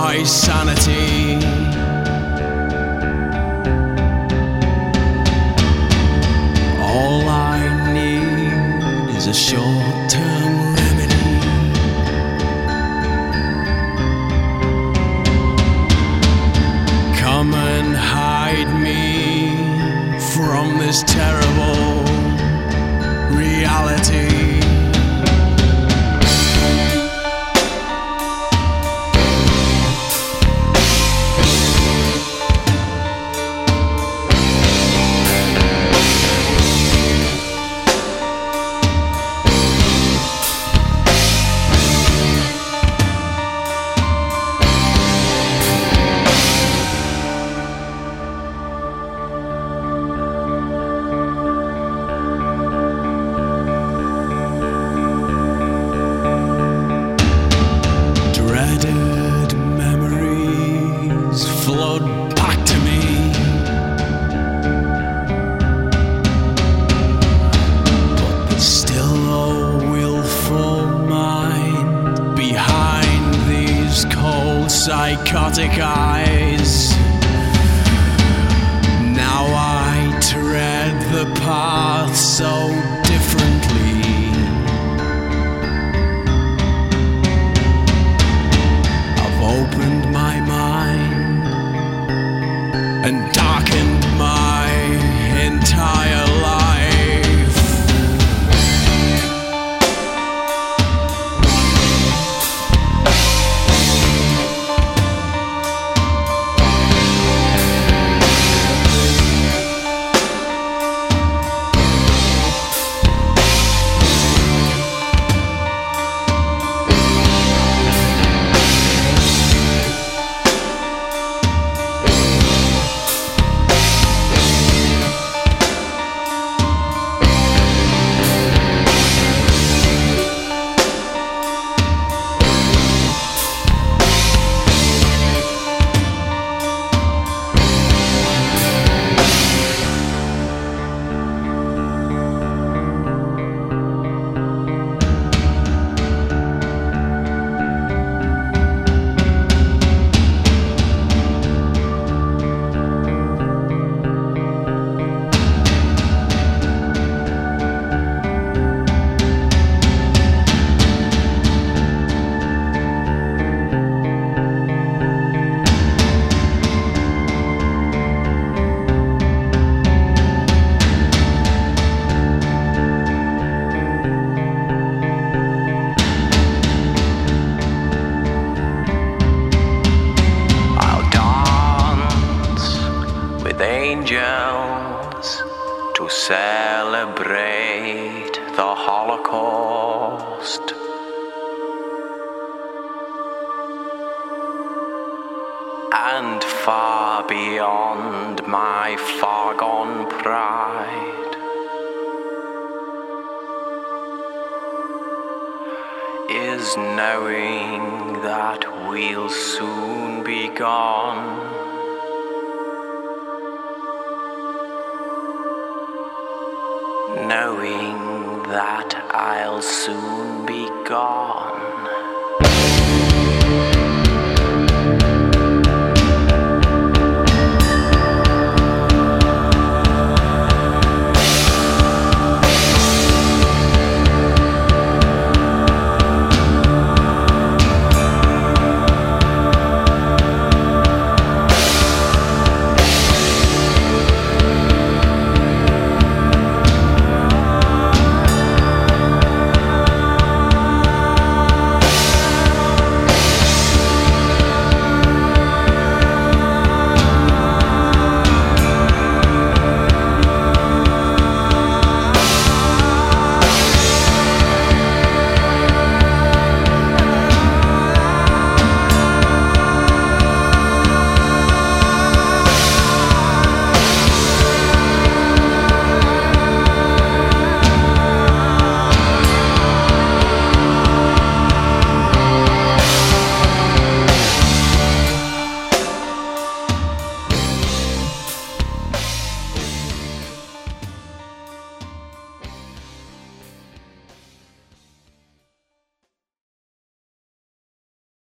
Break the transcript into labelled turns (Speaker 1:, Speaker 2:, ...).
Speaker 1: my sanity. All I need is a short-term remedy. Come and hide me from this terrible reality. Dreaded memories flood back to me. But there's still a willful mind behind these cold, psychotic eyes. Now I tread the path so differently. Opened my mind and darkened my entire life. Angels to celebrate the Holocaust. And far beyond my far-gone pride is knowing that we'll soon be gone. Knowing that I'll soon be gone.